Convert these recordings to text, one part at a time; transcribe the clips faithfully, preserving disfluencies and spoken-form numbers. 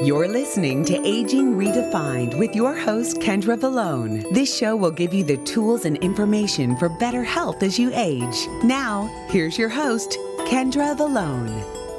You're listening to Aging Redefined with your host, Kendra Vallone. This show will give you the tools and information for better health as you age. Now, here's your host, Kendra Vallone.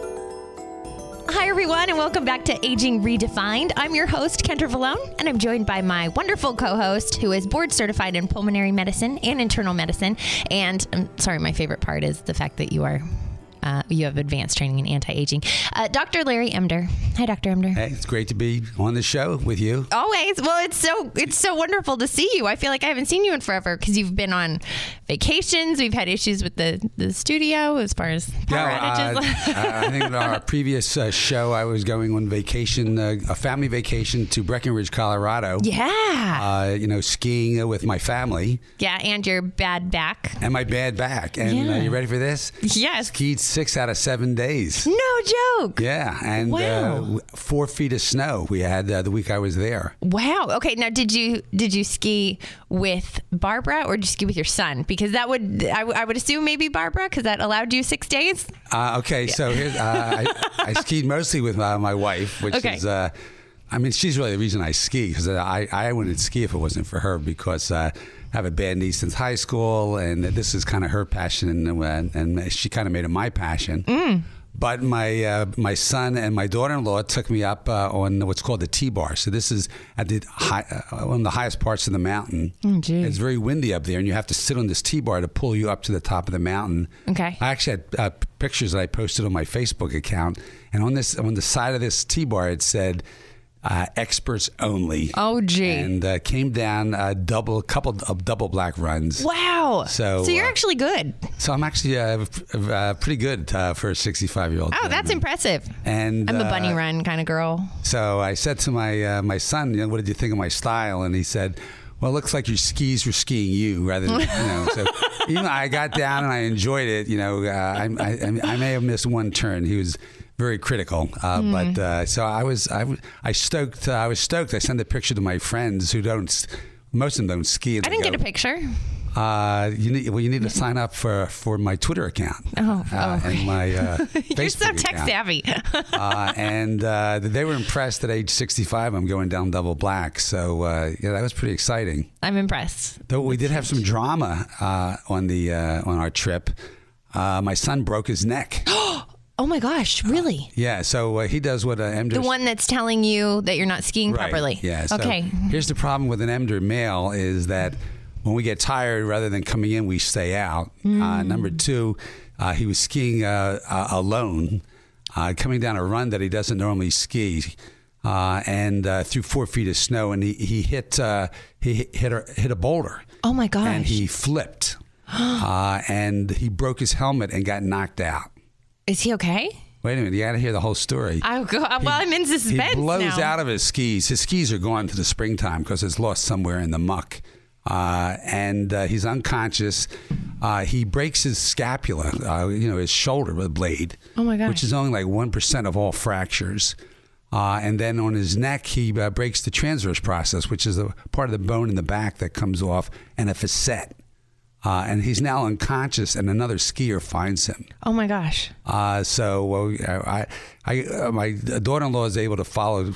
Hi, everyone, and welcome back to Aging Redefined. I'm your host, Kendra Vallone, and I'm joined by my wonderful co-host who is board certified in pulmonary medicine and internal medicine. And I'm sorry, my favorite part is the fact that you are Uh, you have advanced training in anti-aging. Uh, Doctor Larry Emder. Hi, Doctor Emder. Hey, it's great to be on the show with you. Always. Well, it's so it's so wonderful to see you. I feel like I haven't seen you in forever because you've been on vacations. We've had issues with the, the studio as far as power yeah, outages. uh, I think in our previous uh, show, I was going on vacation, uh, a family vacation to Breckenridge, Colorado. Yeah. Uh, you know, skiing with my family. Yeah, and your bad back. And my bad back. And Yeah. uh, you ready for this? Yes. Skied six out of seven days. No joke. Yeah, and Wow. uh, four feet of snow we had uh, the week I was there. Wow. Okay. Now, did you did you ski with Barbara or did you ski with your son? Because that would I, w- I would assume maybe Barbara because that allowed you six days. Uh, okay, so here's, uh, I, I skied mostly with uh, my wife, which Okay. is, uh, I mean, she's really the reason I ski because I, I wouldn't ski if it wasn't for her because uh, I have a bad knee since high school and this is kind of her passion and, and she kind of made it my passion. Mm. But my uh, my son and my daughter-in-law took me up uh, on what's called the T-bar. So this is at the high, uh, one of the highest parts of the mountain. Oh, gee. It's very windy up there, and you have to sit on this T-bar to pull you up to the top of the mountain. Okay. I actually had uh, pictures that I posted on my Facebook account, and on this on the side of this T-bar it said uh, "experts only." Oh, gee. And uh, came down a double, couple of double black runs. Wow. So, so you're uh, actually good. So I'm actually uh, uh, pretty good uh, for a sixty-five-year-old. Oh, that's impressive. And I'm a uh, bunny run kind of girl. So I said to my uh, my son, you know, what did you think of my style? And he said, well, it looks like your skis were skiing you rather than, you know. So even though I got down and I enjoyed it, you know, uh, I, I, I may have missed one turn. He was very critical, uh, mm. but uh, so I was I, I stoked. Uh, I was stoked. I sent a picture to my friends who don't. Most of them don't ski. I didn't go, get a picture. Uh, you need well, you need to sign up for, for my Twitter account. Oh, uh, oh. and my uh, Facebook You're so tech account. savvy. uh, and uh, they were impressed at age sixty-five. I'm going down double black, so uh, yeah, that was pretty exciting. I'm impressed. Though we did have some drama uh, on the uh, on our trip. Uh, my son broke his neck. Oh my gosh, really? Yeah, so uh, he does what an EMDR... The one that's telling you that you're not skiing right, properly. Yeah. So okay. Here's the problem with an EMDR male is that when we get tired, rather than coming in, we stay out. Mm. Uh, number two, uh, he was skiing uh, uh, alone, uh, coming down a run that he doesn't normally ski, uh, and uh, through four feet of snow, and he he hit uh, he hit a, hit a boulder. Oh my gosh! And he flipped, uh, and he broke his helmet and got knocked out. Is he okay? Wait a minute, you got to hear the whole story. I go, well, he, I'm in suspense He blows now. out of his skis. His skis are gone to the springtime because it's lost somewhere in the muck. Uh, and uh, he's unconscious. Uh, he breaks his scapula, uh, you know, his shoulder with a blade. Oh, my gosh. Which is only like one percent of all fractures. Uh, and then on his neck, he uh, breaks the transverse process, which is the part of the bone in the back that comes off, and a facet. Uh, and he's now unconscious, and another skier finds him. Oh my gosh! Uh, so uh, I, I, uh, my daughter-in-law is able to follow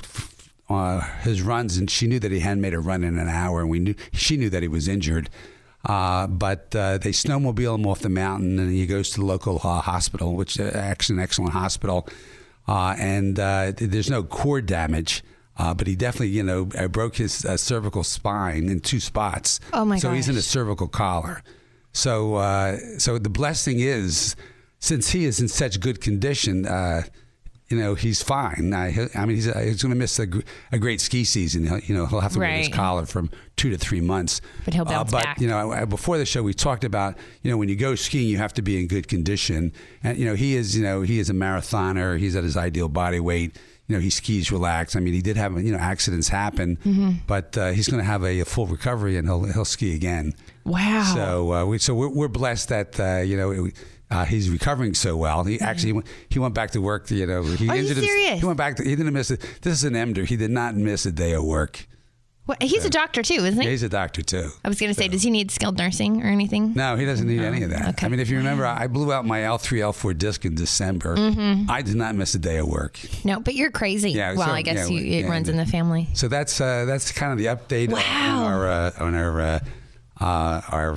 uh, his runs, and she knew that he hadn't made a run in an hour, and we knew she knew that he was injured. Uh, but uh, they snowmobile him off the mountain, and he goes to the local uh, hospital, which is actually an excellent hospital. Uh, and uh, there's no cord damage. Uh, but he definitely, you know, broke his uh, cervical spine in two spots. Oh my gosh! So he's in a cervical collar. So, uh, so the blessing is, since he is in such good condition, uh, you know, he's fine. I, I mean, he's, uh, he's going to miss a, a great ski season. He'll, you know, he'll have to wear his Right. collar from two to three months. But he'll bounce uh, but, back. you know, before the show, we talked about, you know, when you go skiing, you have to be in good condition. And, you know, he is, you know, he is a marathoner. He's at his ideal body weight. You know, he skis relaxed. I mean, he did have, you know, accidents happen, mm-hmm. but uh, he's going to have a, a full recovery and he'll he'll ski again. Wow. So uh, we so we're, we're blessed that uh, you know uh, he's recovering so well. He actually went, he went back to work. You know, he Are you injured serious? His, he went back. To, he didn't miss it. This is an EMDR. He did not miss a day of work. Well, he's So- a doctor too, isn't he? Yeah, he's a doctor too. I was going to say, So- does he need skilled nursing or anything? No, he doesn't need any of that. okay. I mean, if you remember, I blew out my L three, L four disc in December. Mm-hmm. I did not miss a day of work. No, but you're crazy. Yeah, well, so- I guess yeah, you, it yeah, runs yeah. in the family. So that's uh, that's kind of the update Wow. on our uh, on our uh, uh, our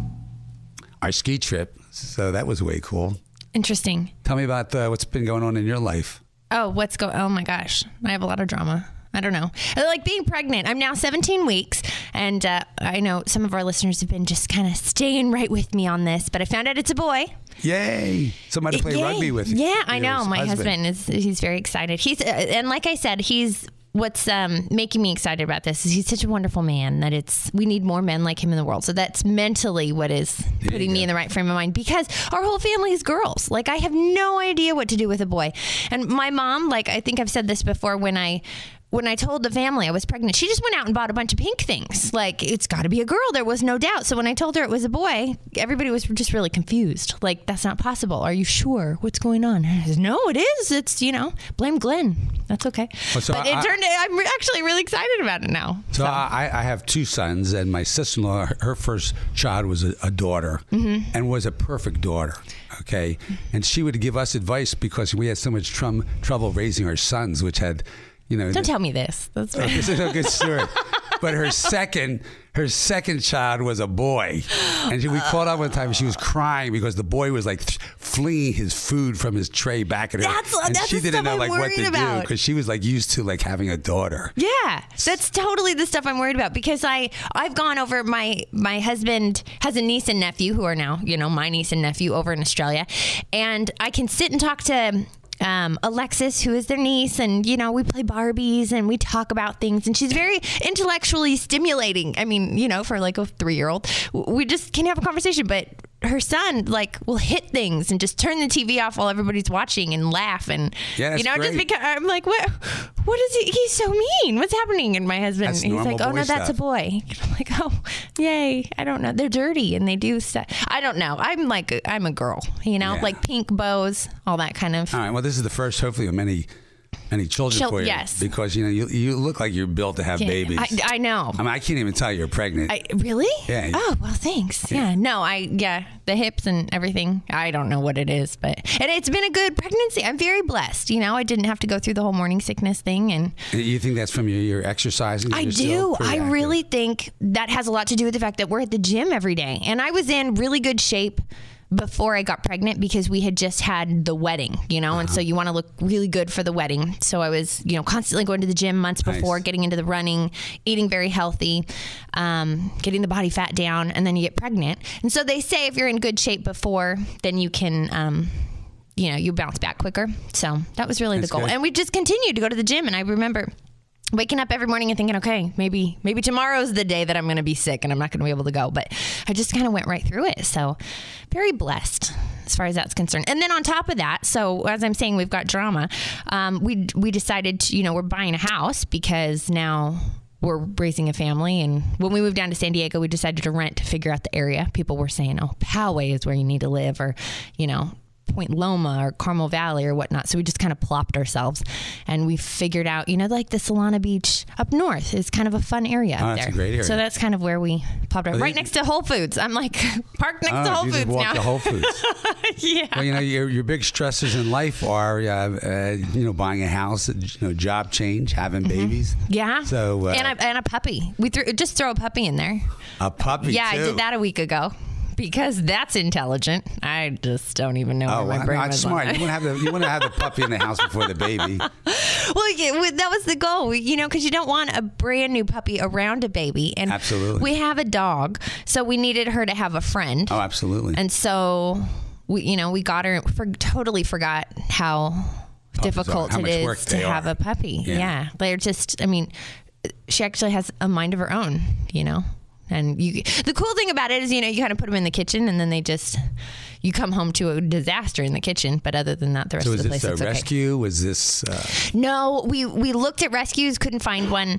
our ski trip. So that was way cool. Interesting. Tell me about uh, what's been going on in your life. Oh, what's going? Oh my gosh, I have a lot of drama. I don't know. Like being pregnant. I'm now seventeen weeks, and uh, I know some of our listeners have been just kind of staying right with me on this. But I found out it's a boy. Yay! Somebody to play Yay. rugby with. Yeah, I know. Your My husband is. He's very excited. He's uh, and like I said, he's. What's um, making me excited about this is he's such a wonderful man that it's we need more men like him in the world. So that's mentally what is putting me go. in the right frame of mind, because our whole family is girls. Like I have no idea what to do with a boy. And my mom, like I think I've said this before, when I when I told the family I was pregnant, she just went out and bought a bunch of pink things. Like, it's got to be a girl. There was no doubt. So when I told her it was a boy, everybody was just really confused. Like, that's not possible. Are you sure? What's going on? I said, no, it is. It's, you know, blame Glenn. That's okay. Well, so but it I- turned out, I'm re- actually really excited about it now. So I, I have two sons, and my sister-in-law, her- her first child was a, a daughter, Mm-hmm. and was a perfect daughter. Okay, and she would give us advice because we had so much trum- trouble raising our sons, which had, you know. Don't tell me this. That's Oh, this is a good story. But her second, her second child was a boy, and she, we called up one time. And she was crying because the boy was like th- flinging his food from his tray back at her, That's- and that's she the didn't stuff know I'm like what to worried do about. because she was like used to like having a daughter. Yeah, that's totally the stuff I'm worried about, because I I've gone over, my my husband has a niece and nephew who are now, you know, my niece and nephew over in Australia, and I can sit and talk to um, Alexis, who is their niece, and you know, we play Barbies and we talk about things, and she's very intellectually stimulating. I mean, you know, for like a three-year-old, we just can have a conversation. But her son like will hit things and just turn the T V off while everybody's watching and laugh, and Yeah, that's you know, just great. because I'm like, what what is he? He's so mean. What's happening? And my husband, That's he's normal like, oh boy no, that's a stuff. boy. I'm like, oh, yay. I don't know. They're dirty and they do stuff. I don't know. I'm like, I'm a girl, you know, Yeah. like pink bows, all that kind of. All right. Well, this is the first, hopefully, of many, many children Chil- for you. yes. Because you know you you look like you're built to have Yeah, babies. I, I know. I mean, I can't even tell you're pregnant. I, really? Yeah. Oh, well, thanks. Yeah. No, I, yeah, the hips and everything. I don't know what it is, but, and it's been a good pregnancy. I'm very blessed. You know, I didn't have to go through the whole morning sickness thing. And you think that's from your, your exercising? I You're do. still pretty I active. really think that has a lot to do with the fact that we're at the gym every day. And I was in really good shape before I got pregnant because we had just had the wedding, you know, and so you want to look really good for the wedding. So I was, you know, constantly going to the gym months before, Nice. getting into the running, eating very healthy, um, getting the body fat down, and then you get pregnant. And so they say if you're in good shape before, then you can, um, you know, you bounce back quicker. So that was really That's the goal. good. And we just continued to go to the gym. And I remember waking up every morning and thinking, okay, maybe maybe tomorrow's the day that I'm going to be sick and I'm not going to be able to go. But I just kind of went right through it. So very blessed as far as that's concerned. And then on top of that, so as I'm saying, we've got drama. Um, we we decided to, you know, we're buying a house because now we're raising a family. And when we moved down to San Diego, we decided to rent to figure out the area. People were saying, oh, Poway is where you need to live, or, you know, Point Loma or Carmel Valley or whatnot. So we just kind of plopped ourselves and we figured out, you know, like the Solana Beach up north is kind of a fun area Oh, up that's there. a great area. So that's kind of where we plopped our, Well, right they- next to Whole Foods. I'm like, park next Oh, to Whole you Foods just walk now. to Whole Foods. Yeah. Well, you know, your your big stresses in life are, uh, uh, you know, buying a house, you know, job change, having babies. Yeah. So uh, and, a, and a puppy. We threw just throw a puppy in there. a puppy. Yeah, too. I did that a week ago. Because that's intelligent. I just don't even know Oh, where my well, brain no, it's was smart. on. You want to have the you want to have the puppy in the house before the baby. Well, yeah, we- that was the goal, we- you know, because you don't want a brand new puppy around a baby. And Absolutely. we have a dog, so we needed her to have a friend. Oh, absolutely. And so, we, you know, we got her, for, totally forgot how difficult are- how it much work is to they have are. a puppy. Yeah. Yeah. They're just, I mean, she actually has a mind of her own, you know. And you, the cool thing about it is, you know, you kind of put them in the kitchen and then they just, you come home to a disaster in the kitchen. But other than that, the rest So of was the this place a is okay. rescue? Was this? Uh, No, we we looked at rescues, couldn't find one.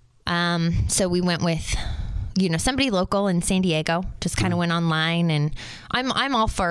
Um, so we went with, you know, somebody local in San Diego. Just kind of went online, and I'm I'm all for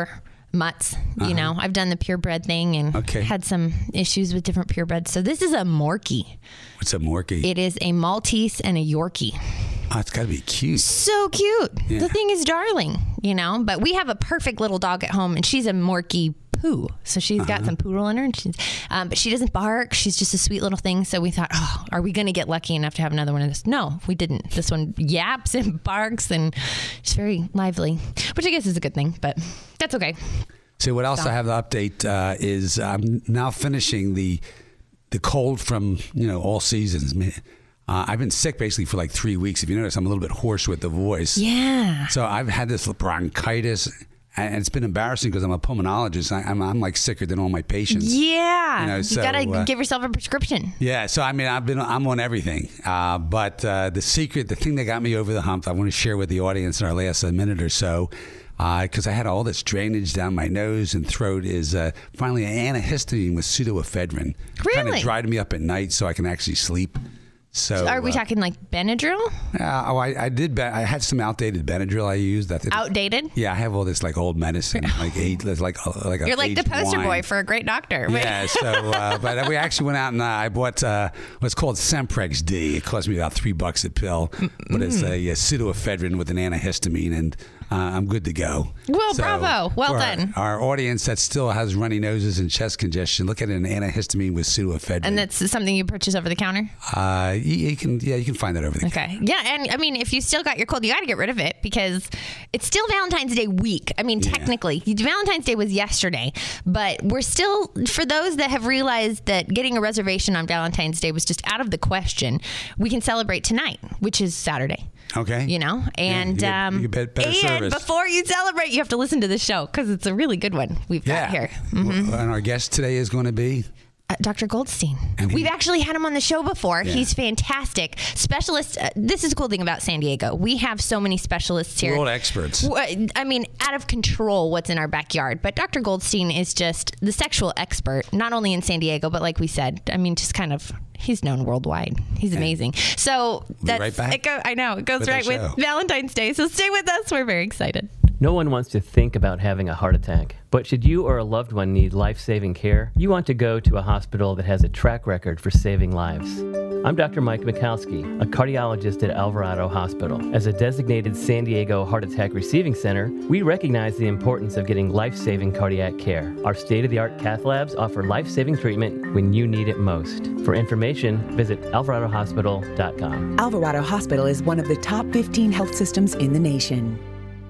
mutts. Uh-huh. You know, I've done the purebred thing and Okay. had some issues with different purebreds. So this is a Morkie. What's a Morkie? It is a Maltese and a Yorkie. Oh, it's got to be cute. So cute. Yeah. The thing is darling, you know, but we have a perfect little dog at home and she's a Morkie poo. So she's got Uh-huh. some poodle in her, and she's, um, but she doesn't bark. She's just a sweet little thing. So we thought, oh, are we going to get lucky enough to have another one of this? No, we didn't. This one yaps and barks and she's very lively, which I guess is a good thing, but that's okay. So what else So. I have to update uh, is I'm now finishing the the cold from, you know, all seasons. Uh, I've been sick basically for like three weeks. If you notice, I'm a little bit hoarse with the voice. Yeah. So I've had this bronchitis, and it's been embarrassing because I'm a pulmonologist. I, I'm, I'm like sicker than all my patients. Yeah. You know, You so, got to uh, give yourself a prescription. Yeah, so I mean, I've been, I'm on everything. Uh, but uh, the secret, the thing that got me over the hump, I want to share with the audience in our last uh, minute or so, because uh, I had all this drainage down my nose and throat, is uh, finally an antihistamine with pseudoephedrine. Kind Really? of dried me up at night so I can actually sleep. So Are we uh, talking like Benadryl? Uh, oh, I, I did. Ben- I had some outdated Benadryl I used. That Outdated? Yeah, I have all this like old medicine, like eight, like like a You're like the aged poster wine. boy for a great doctor. Yeah, so uh, but we actually went out and uh, I bought uh, what's called Semprex D. It cost me about three bucks a pill, but it's a, a pseudoephedrine with an antihistamine, and uh, I'm good to go. Well, bravo. Well for done. Our, our audience that still has runny noses and chest congestion, look at an antihistamine with pseudoephedrine. And that's something you purchase over the counter? uh, you, you can yeah you can find that over the Okay. Yeah. And I mean, if you still got your cold, you got to get rid of it because it's still Valentine's Day week. I mean, Yeah. technically, Valentine's Day was yesterday, but we're still, for those that have realized that getting a reservation on Valentine's Day was just out of the question, we can celebrate tonight, which is Saturday. Okay. You know, and you get- um, you get better and service. before you celebrate, you have to listen to the show because it's a really good one we've Yeah. got here. Mm-hmm. And our guest today is going to be. Uh, Doctor Goldstein. And he- We've actually had him on the show before. Yeah. He's fantastic. Specialist. Uh, this is the cool thing about San Diego. We have so many specialists here. World experts. W- I mean, out of control what's in our backyard. But Doctor Goldstein is just the sexual expert, not only in San Diego, but like we said, I mean, just kind of, he's known worldwide. He's amazing. So that's, right back it go, I know, it goes with our right with show. Valentine's Day. So stay with us. We're very excited. No one wants to think about having a heart attack. But should you or a loved one need life-saving care, you want to go to a hospital that has a track record for saving lives. I'm Doctor Mike Mikowski, a cardiologist at Alvarado Hospital. As a designated San Diego Heart Attack Receiving Center, we recognize the importance of getting life-saving cardiac care. Our state-of-the-art cath labs offer life-saving treatment when you need it most. For information, visit alvarado hospital dot com. Alvarado Hospital is one of the top fifteen health systems in the nation.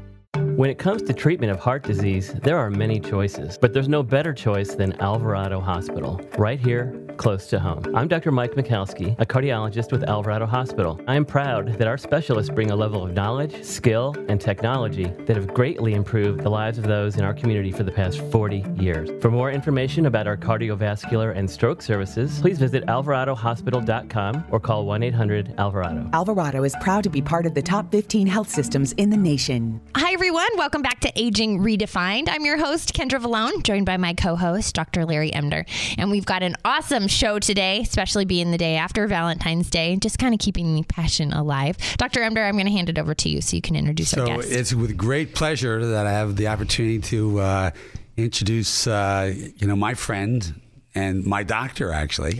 When it comes to treatment of heart disease, there are many choices, but there's no better choice than Alvarado Hospital, right here, close to home. I'm Doctor Mike Mikowski, a cardiologist with Alvarado Hospital. I am proud that our specialists bring a level of knowledge, skill, and technology that have greatly improved the lives of those in our community for the past forty years. For more information about our cardiovascular and stroke services, please visit alvarado hospital dot com or call one eight hundred Alvarado. Alvarado is proud to be part of the top fifteen health systems in the nation. Hi, everyone. Welcome back to Aging Redefined. I'm your host, Kendra Vallone, joined by my co-host, Doctor Larry Emder. And we've got an awesome show today, especially being the day after Valentine's Day, just kind of keeping the passion alive. Doctor Emder, I'm going to hand it over to you so you can introduce So our guest. it's with great pleasure that I have the opportunity to uh, introduce, uh, you know, my friend and my doctor, actually,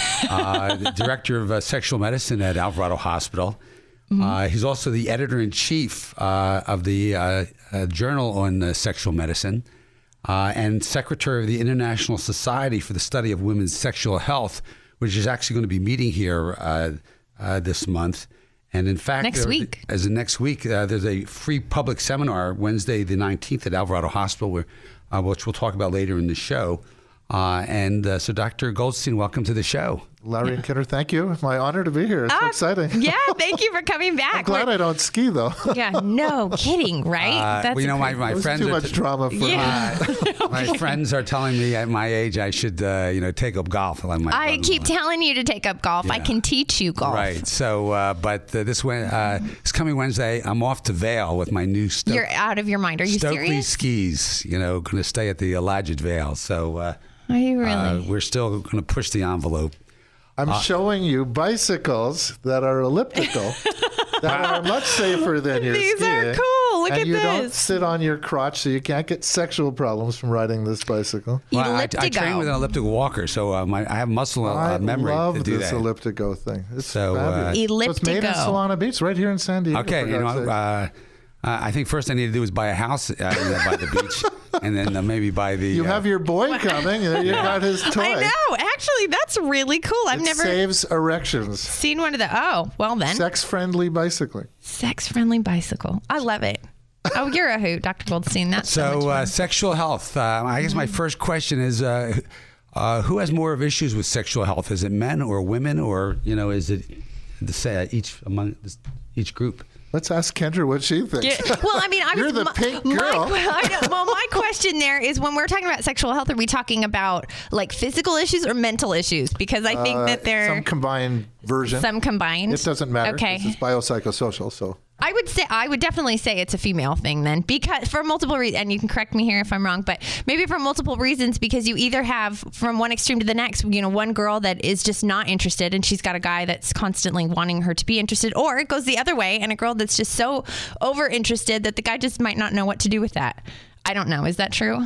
uh, the director of uh, sexual medicine at Alvarado Hospital. Mm-hmm. Uh, he's also the editor-in-chief uh, of the uh, uh, Journal on uh, Sexual Medicine uh, and secretary of the International Society for the Study of Women's Sexual Health, which is actually going to be meeting here uh, uh, this month. And in fact, Next there- week. as of next week, uh, there's a free public seminar Wednesday the nineteenth at Alvarado Hospital, where, uh, which we'll talk about later in the show. Uh, and uh, so, Doctor Goldstein, welcome to the show. Larry and Kendra, thank you. It's my honor to be here. It's so Ah, exciting. Yeah, thank you for coming back. I'm glad We're- I don't ski, though. Yeah, no kidding, right? Uh, That's well, you know, my, crazy. my It was friends too are much t- drama for Yeah. me. my friends are telling me at my age I should, uh, you know, take up golf. Like my I brother-in-law. keep telling you to take up golf. I Yeah. can teach you golf. Right. So, uh, but uh, this Wed- uh, this coming Wednesday, I'm off to Vail with my new Sto- You're out of your mind. Are you Stokely serious? skis. You know, going to stay at the Elijah Vail. So, uh, Are you really? uh, we're still going to push the envelope. I'm showing you bicycles that are elliptical that are much safer than your These skiing. are cool. look and at you don't this. sit on your crotch, so you can't get sexual problems from riding this bicycle. Well, I, I Elliptigo. train with an elliptical walker, so uh, my, I have muscle uh, I memory love to do this that. Elliptigo thing. It's So, uh, fabulous. It's made in Elliptigo. Solana Beach, right here in San Diego. Okay, for you know, God's sake. uh, uh, I think first I need to do is buy a house uh, by the beach, and then uh, maybe buy the. you uh, have your boy coming. and You got his toy. I know. Actually, that's really cool. I've It never saves erections. seen one of the. Oh, well then. Sex-friendly bicycling. Sex-friendly bicycle. I love it. Oh, you're a hoot, Doctor Goldstein. That's so, much So, uh, fun. sexual health. Uh, I guess my first question is, uh, uh, who has more of issues with sexual health? Is it men or women, or you know, is it the say each among this, each group? Let's ask Kendra what she thinks. Yeah, well, I mean, I You're was the my, pink my- girl. I know, well, my question there is, when we're talking about sexual health, are we talking about like physical issues or mental issues? Because I think Uh, that they're some combined version. some combined. It doesn't matter. Okay. This is biopsychosocial, so. I would say I would definitely say it's a female thing then, because for multiple reasons, and you can correct me here if I'm wrong, but maybe for multiple reasons, because you either have from one extreme to the next, you know, one girl that is just not interested and she's got a guy that's constantly wanting her to be interested, or it goes the other way and a girl that's just so over interested that the guy just might not know what to do with that. I don't know. Is that true?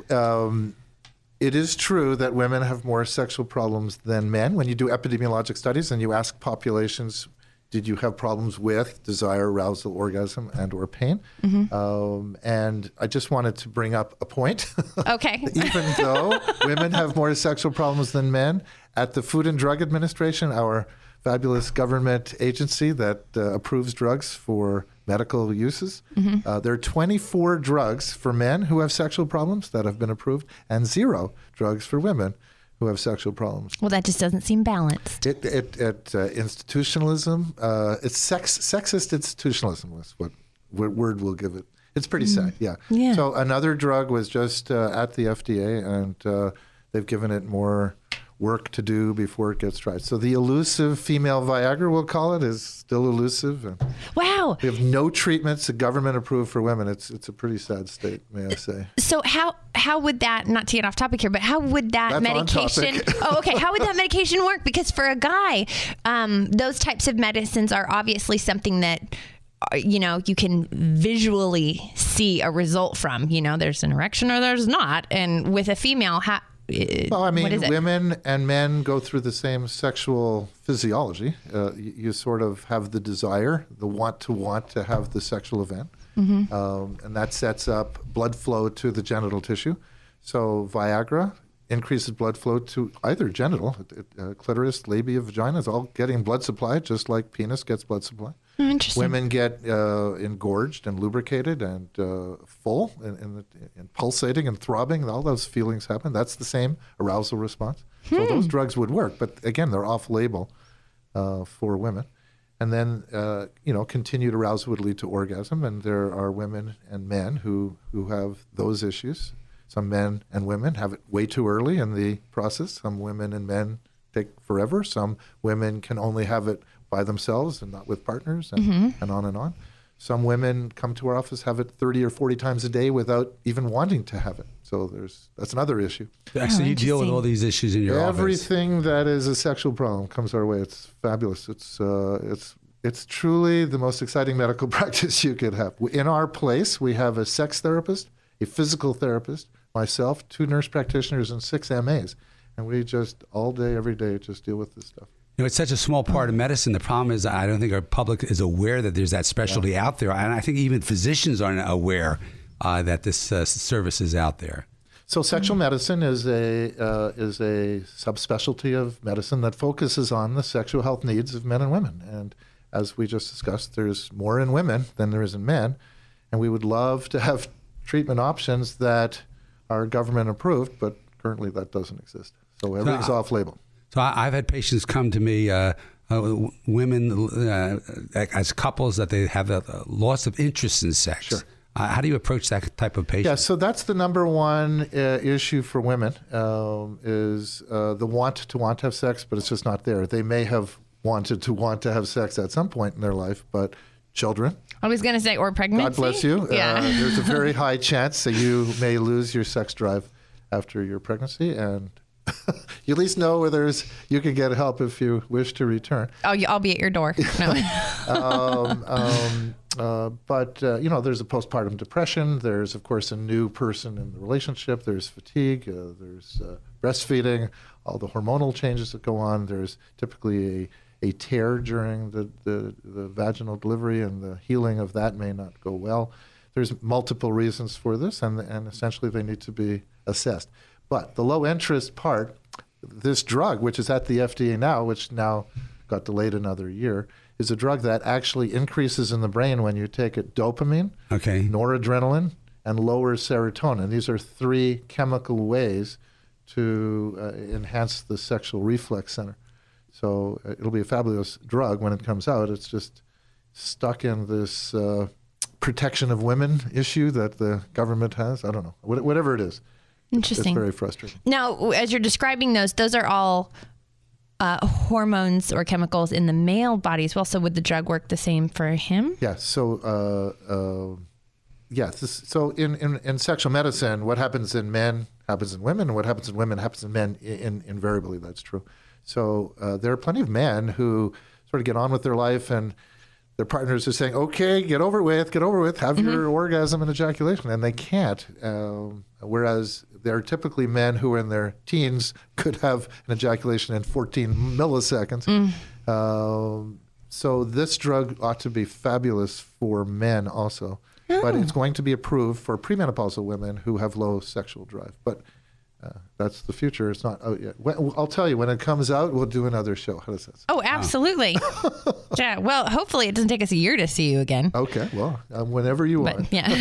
Um, it is true that women have more sexual problems than men. When you do epidemiologic studies and you ask populations, did you have problems with desire, arousal, orgasm, and or pain? Mm-hmm. Um, and I just wanted to bring up a point. Okay. Even though women have more sexual problems than men, at the Food and Drug Administration, our fabulous government agency that uh, approves drugs for medical uses, Mm-hmm. uh, there are twenty-four drugs for men who have sexual problems that have been approved, and zero drugs for women who have sexual problems. Well, that just doesn't seem balanced. It, it, it uh, institutionalism, uh, it's sex, sexist institutionalism is what, what word we'll give it. It's pretty sad, yeah. Yeah. So another drug was just uh, at the F D A, and uh, they've given it more work to do before it gets tried. So the elusive female Viagra, we'll call it, is still elusive. And Wow. we have no treatments that government approved for women. It's it's a pretty sad state, may I say. So how how would that, not to get off topic here, but how would that That's on medication? topic. Oh, okay. How would that medication work? Because for a guy, um, those types of medicines are obviously something that, uh, you know, you can visually see a result from. You know, there's an erection or there's not. And with a female, how? Well, I what mean, is it? women and men go through the same sexual physiology. Uh, you, you sort of have the desire, the want to want to have the sexual event. Mm-hmm. Um, and that sets up blood flow to the genital tissue. So Viagra increases blood flow to either genital, it, it, uh, clitoris, labia, vagina, is all getting blood supply, just like penis gets blood supply. Oh, interesting. Women get uh, engorged and lubricated and uh, full and, and, and pulsating and throbbing. All those feelings happen. That's the same arousal response. So those drugs would work. But again, they're off-label uh, for women. And then, uh, you know, continued arousal would lead to orgasm. And there are women and men who, who have those issues. Some men and women have it way too early in the process. Some women and men take forever. Some women can only have it by themselves and not with partners, and, Mm-hmm. and on and on. Some women come to our office, have it thirty or forty times a day without even wanting to have it. So there's that's another issue. So you deal with all these issues in your office. Everything that is a sexual problem comes our way. It's fabulous. It's uh, it's it's truly the most exciting medical practice you could have. In our place, we have a sex therapist, a physical therapist, myself, two nurse practitioners, and six M As. And we just all day, every day, just deal with this stuff. You know, it's such a small part of medicine. The problem is I don't think our public is aware that there's that specialty yeah. out there. And I think even physicians aren't aware uh, that this uh, service is out there. So sexual medicine is a uh, is a subspecialty of medicine that focuses on the sexual health needs of men and women. And as we just discussed, there's more in women than there is in men. And we would love to have treatment options that are government approved, but currently that doesn't exist. So everything's No, off-label. So I, I've had patients come to me, uh, uh, women uh, as couples, that they have a, a loss of interest in sex. Sure. Uh, how do you approach that type of patient? Yeah, so that's the number one uh, issue for women um, is uh, the want to want to have sex, but it's just not there. They may have wanted to want to have sex at some point in their life, but children. I was going to say, or pregnancy. God bless you. Yeah. Uh, there's a very high chance that you may lose your sex drive after your pregnancy, and you at least know where there's you can get help if you wish to return. Oh, I'll be at your door. No. um, um, Uh, but, uh, you know, there's a postpartum depression. There's, of course, a new person in the relationship. There's fatigue. Uh, there's uh, breastfeeding, all the hormonal changes that go on. There's typically a, a tear during the, the, the vaginal delivery, and the healing of that may not go well. There's multiple reasons for this, and, and essentially they need to be assessed. But the low interest part, this drug, which is at the F D A now, which now got delayed another year, is a drug that actually increases in the brain when you take it dopamine, Okay. noradrenaline, and lowers serotonin. These are three chemical ways to uh, enhance the sexual reflex center. So uh, it'll be a fabulous drug when it comes out. It's just stuck in this uh, protection of women issue that the government has. I don't know. Wh- whatever it is. Interesting. It's very frustrating. Now, as you're describing those, those are all uh, hormones or chemicals in the male body as well. So would the drug work the same for him? Yeah. So, uh, uh, yeah. This, so in, in, in sexual medicine, what happens in men happens in women, and what happens in women happens in men. In, in, invariably, that's true. So uh, there are plenty of men who sort of get on with their life, and their partners are saying, "Okay, get over it with, get over it with, have mm-hmm. your orgasm and ejaculation," and they can't. Um, whereas there are typically men who, in their teens, could have an ejaculation in fourteen milliseconds. Mm. Um, so this drug ought to be fabulous for men also, oh. but it's going to be approved for premenopausal women who have low sexual drive. But Uh, that's the future. It's not out yet. When, I'll tell you, when it comes out, we'll do another show. How does that sound? Oh, absolutely. Yeah. Well, hopefully it doesn't take us a year to see you again. Okay. Well, um, whenever you but, want. Yeah.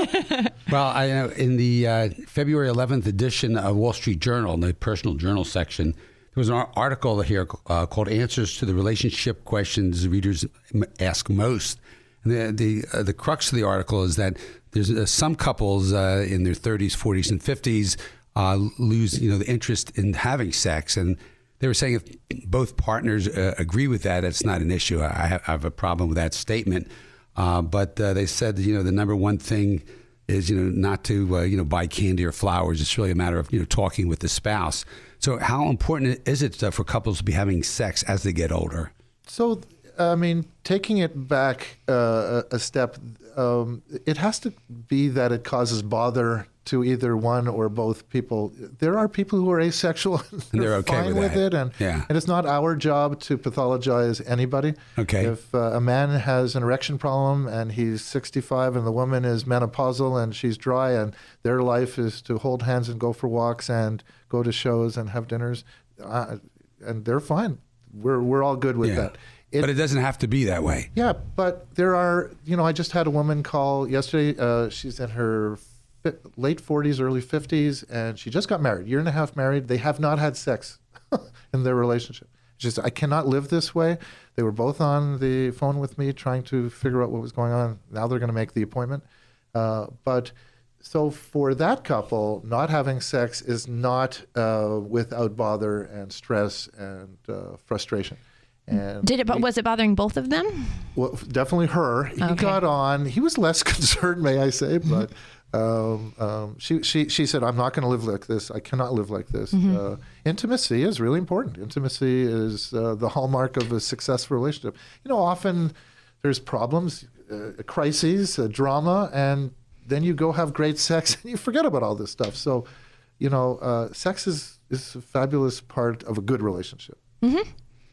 Well, I know in the uh, February eleventh edition of Wall Street Journal, in the personal journal section, there was an article here uh, called "Answers to the Relationship Questions Readers Ask Most." And the the uh, the crux of the article is that there's uh, some couples uh, in their thirties, forties, and fifties. Uh, lose, you know, the interest in having sex, and they were saying if both partners uh, agree with that, it's not an issue. I have, I have a problem with that statement, uh, but uh, they said, you know, the number one thing is, you know, not to, uh, you know, buy candy or flowers. It's really a matter of, you know, talking with the spouse. So, how important is it uh, for couples to be having sex as they get older? So, I mean, taking it back uh, a step, um, it has to be that it causes bother to either one or both people. There are people who are asexual and they're, they're okay fine with, with it, and yeah. and it's not our job to pathologize anybody. Okay. If uh, a man has an erection problem and he's sixty-five and the woman is menopausal and she's dry and their life is to hold hands and go for walks and go to shows and have dinners, uh, and they're fine. We're we're all good with yeah. that. It, but it doesn't have to be that way. Yeah, but there are, you know, I just had a woman call yesterday. Uh, she's in her late forties, early fifties, and she just got married, year and a half married. They have not had sex in their relationship. She said, I cannot live this way. They were both on the phone with me trying to figure out what was going on. Now they're going to make the appointment. Uh, but so for that couple, not having sex is not uh, without bother and stress and uh, frustration. And Did it? Was it bothering both of them? Well, definitely her. He okay. got on. He was less concerned, may I say, but um, um, she she she said, "I'm not going to live like this. I cannot live like this." Mm-hmm. Uh, intimacy is really important. Intimacy is uh, the hallmark of a successful relationship. You know, often there's problems, uh, crises, uh, drama, and then you go have great sex and you forget about all this stuff. So, you know, uh, sex is is a fabulous part of a good relationship. Mm-hmm.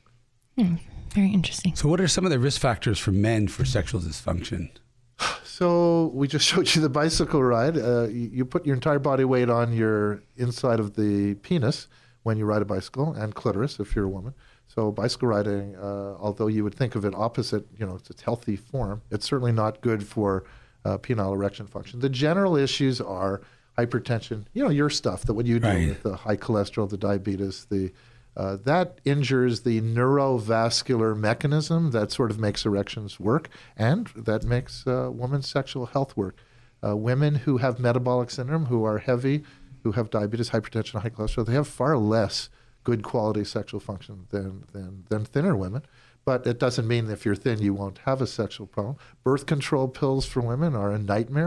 Hmm, very interesting. So what are some of the risk factors for men for sexual dysfunction? So we just showed you the bicycle ride. Uh, you, you put your entire body weight on your inside of the penis when you ride a bicycle, and clitoris if you're a woman. So bicycle riding, uh, although you would think of it opposite, you know, it's a healthy form, it's certainly not good for uh, penile erection function. The general issues are hypertension, you know, your stuff, that what you do right. with the high cholesterol, the diabetes, the Uh, that injures the neurovascular mechanism that sort of makes erections work, and that makes uh, women's sexual health work. Uh, women who have metabolic syndrome, who are heavy, who have diabetes, hypertension, high cholesterol, they have far less good quality sexual function than, than, than thinner women. But it doesn't mean if you're thin you won't have a sexual problem. Birth control pills for women are a nightmare.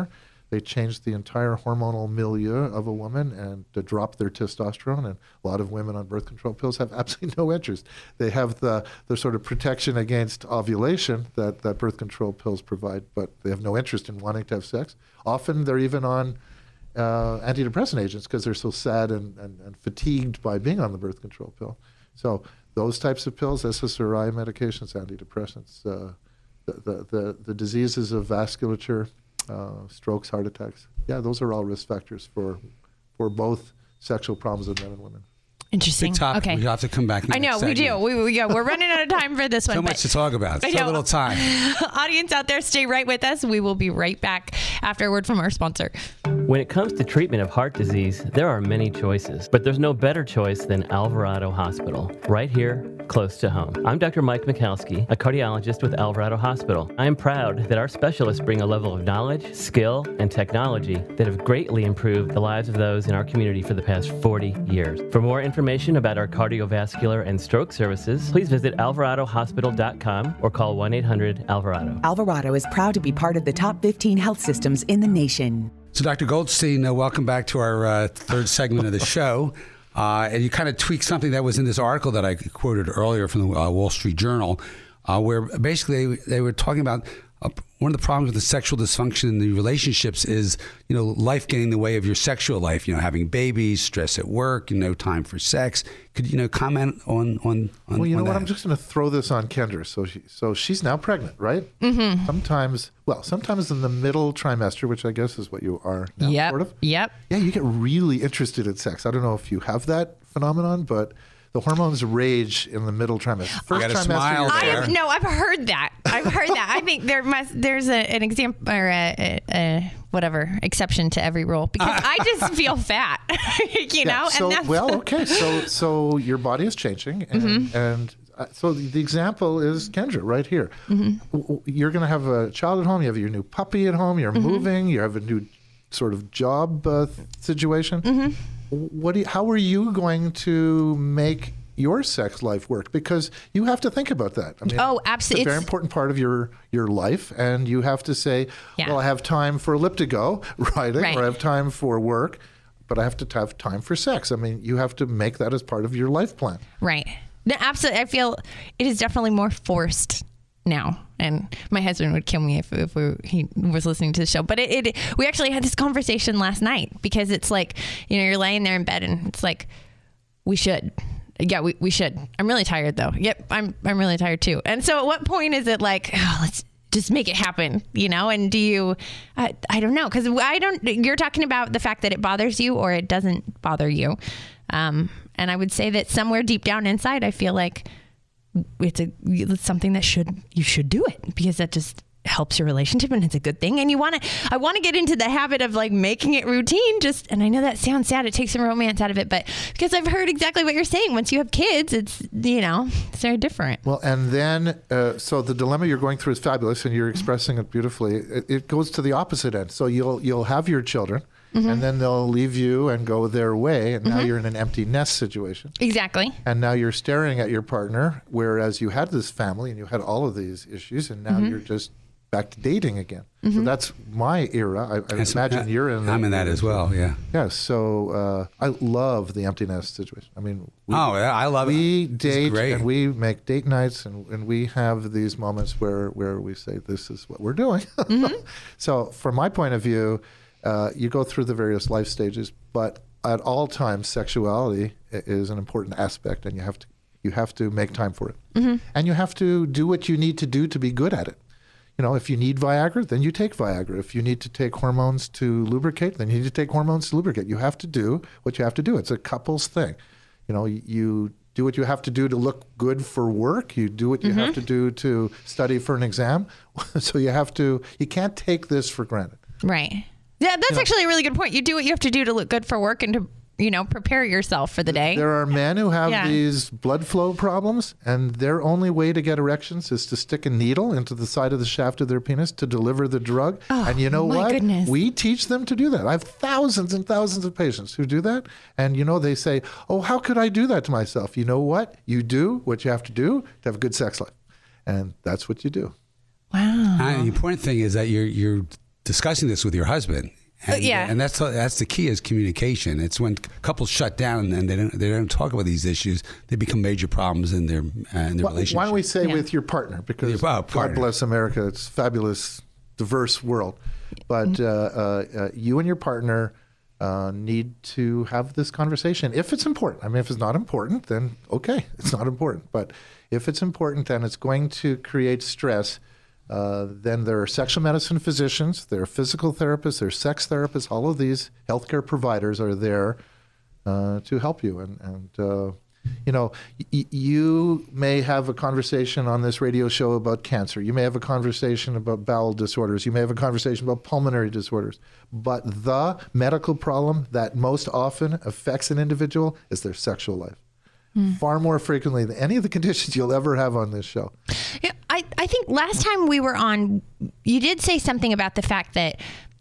They change the entire hormonal milieu of a woman and to drop their testosterone. And a lot of women on birth control pills have absolutely no interest. They have the, the sort of protection against ovulation that, that birth control pills provide, but they have no interest in wanting to have sex. Often they're even on uh, antidepressant agents because they're so sad and, and, and fatigued by being on the birth control pill. So those types of pills, S S R I medications, antidepressants, uh, the, the, the, the diseases of vasculature, uh, strokes, heart attacks, yeah, those are all risk factors for for both sexual problems in men and women. Interesting. Big topic. Okay. We have to come back. I know we do. We, we yeah, we're running out of time for this one. So much to talk about. So little time. Audience out there, stay right with us. We will be right back after a word from our sponsor. When it comes to treatment of heart disease, there are many choices, but there's no better choice than Alvarado Hospital, right here, close to home. I'm Doctor Mike Michalski, a cardiologist with Alvarado Hospital. I am proud that our specialists bring a level of knowledge, skill, and technology that have greatly improved the lives of those in our community for the past forty years. For more information about our cardiovascular and stroke services, please visit alvarado hospital dot com or call one eight hundred Alvarado. Alvarado is proud to be part of the top fifteen health systems in the nation. So, Doctor Goldstein, uh, welcome back to our uh, third segment of the show. Uh, and you kind of tweaked something that was in this article that I quoted earlier from the uh, Wall Street Journal, uh, where basically they, they were talking about uh, one of the problems with the sexual dysfunction in the relationships is, you know, life getting in the way of your sexual life, you know, having babies, stress at work, no time for sex. Could you know comment on on, on Well, you on know that? what? I'm just going to throw this on Kendra. So she, so she's now pregnant, right? Mm-hmm. Sometimes, well, sometimes in the middle trimester, which I guess is what you are now, Yep. sort of. Yep. Yeah, you get really interested in sex. I don't know if you have that phenomenon, but the hormones rage in the middle trimester. First got a trimester, smile you're there. I fine. no, I've heard that. I've heard that. I think there must there's a, an example or a, a, a whatever exception to every rule because I just feel fat, you Yeah, know. so, and that's well, okay, so so your body is changing, and, Mm-hmm. and uh, so the, the example is Kendra right here. Mm-hmm. W- w- You're going to have a child at home. You have your new puppy at home. You're Mm-hmm. moving. You have a new sort of job uh, situation. Mm-hmm. What do you, how are you going to make your sex life work? Because you have to think about that. I mean, Oh, absolutely. It's a very It's- important part of your your life, and you have to say, Yeah. well, I have time for Elliptigo riding, Right. or I have time for work, but I have to have time for sex. I mean, you have to make that as part of your life plan. right. No, absolutely. I feel it is definitely more forced now, and my husband would kill me if, if we, he was listening to the show. But it, it, we actually had this conversation last night because it's like, you know, you're laying there in bed and it's like, we should. Yeah, we, we should. I'm really tired though. Yep, I'm I'm really tired too. And so at what point is it like, oh, let's just make it happen, you know? And do you, I, I don't know, because I don't, you're talking about the fact that it bothers you or it doesn't bother you. Um, and I would say that somewhere deep down inside, I feel like it's a it's something that should you should do it because that just helps your relationship and it's a good thing. And you want to I want to get into the habit of like making it routine. Just and I know that sounds sad. It takes some romance out of it, but because I've heard exactly what you're saying. Once you have kids, it's you know it's very different. Well, and then, uh, so the dilemma you're going through is fabulous, and you're expressing it beautifully. It, it goes to the opposite end. So you'll you'll have your children, Mm-hmm. and then they'll leave you and go their way, and now you're in an empty nest situation. Exactly. And now you're staring at your partner, whereas you had this family and you had all of these issues, and now you're just back to dating again. So that's my era. I, I That's- imagine you're in. I'm in that as well. Yeah. Yes. So uh, I love the empty nest situation. I mean, we, Oh, yeah, I love we it. It's date great. and we make date nights, and, and we have these moments where, where we say, this is what we're doing. So from my point of view, uh, you go through the various life stages, but at all times, sexuality i- is an important aspect, and you have to you have to make time for it, and you have to do what you need to do to be good at it. You know, if you need Viagra, then you take Viagra. If you need to take hormones to lubricate, then you need to take hormones to lubricate. You have to do what you have to do. It's a couple's thing. You know, you do what you have to do to look good for work. You do what you have to do to study for an exam. So you have to, you can't take this for granted. Right. Yeah, that's actually a really good point. You do what you have to do to look good for work and to you know prepare yourself for the day. There are men who have Yeah. these blood flow problems, and their only way to get erections is to stick a needle into the side of the shaft of their penis to deliver the drug. Oh, and you know my what? goodness. We teach them to do that. I have thousands and thousands of patients who do that. And, you know, they say, oh, how could I do that to myself? You know what? You do what you have to do to have a good sex life. And that's what you do. Wow. And the important thing is that you're you're discussing this with your husband. And, yeah. and that's that's the key is communication. It's when couples shut down and they don't they don't talk about these issues, they become major problems in their uh, in their Why, relationship. why don't we say Yeah. with your partner? Because Your- oh, partner. God bless America, it's a fabulous, diverse world. But uh, uh, uh, you and your partner uh, need to have this conversation if it's important. I mean, if it's not important, then okay, it's not important. But if it's important and it's going to create stress, Uh, then there are sexual medicine physicians, there are physical therapists, there are sex therapists. All of these healthcare providers are there uh, to help you. And, and uh, you know, y- you may have a conversation on this radio show about cancer. You may have a conversation about bowel disorders. You may have a conversation about pulmonary disorders. But the medical problem that most often affects an individual is their sexual life. Far more frequently than any of the conditions you'll ever have on this show. Yeah, I, I think last time we were on, you did say something about the fact that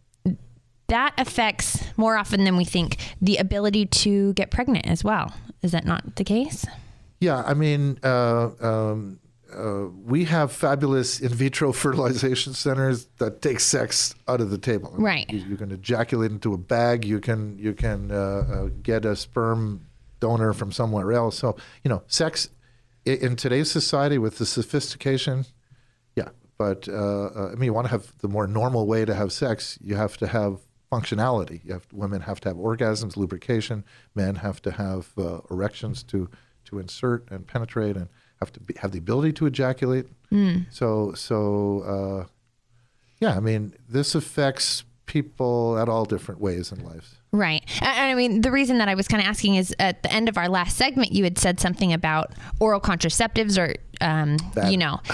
that affects more often than we think the ability to get pregnant as well. Is that not the case? Yeah, I mean, uh, um, uh, we have fabulous in vitro fertilization centers that take sex out of the table. Right. You, you can ejaculate into a bag. You can you can uh, uh, get a sperm donor from somewhere else. So, you know, sex in, in today's society with the sophistication, yeah. But, uh, uh, I mean, you want to have the more normal way to have sex, you have to have functionality. You have Women have to have orgasms, lubrication. Men have to have uh, erections to, to insert and penetrate and have to be, have the ability to ejaculate. Mm. So, so uh, yeah, I mean, this affects people at all different ways in life. Right. And I mean, the reason that I was kind of asking is at the end of our last segment, you had said something about oral contraceptives or, um, That. you know,